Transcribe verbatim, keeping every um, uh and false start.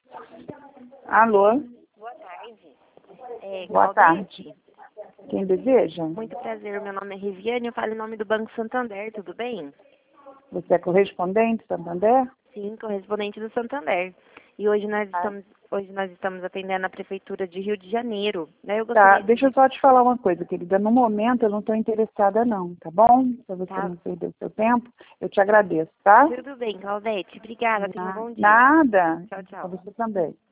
Alô? Boa tarde. É, Boa Claudete? tarde. Quem deseja? Muito prazer, meu nome é Riviane, eu falo em nome do Banco Santander, tudo bem? Você é correspondente, Santander? Sim, correspondente do Santander. E hoje nós Ah. estamos, hoje nós estamos atendendo a Prefeitura de Rio de Janeiro. Daí eu Tá, gostaria deixa eu de... só te falar uma coisa, querida. No momento eu não estou interessada não, tá bom? Para você Tá. não perder o seu tempo, eu te agradeço, tá? Tudo bem, Claudete. Obrigada, tenha um Na- bom dia. Nada. Tchau, Para tchau. você também.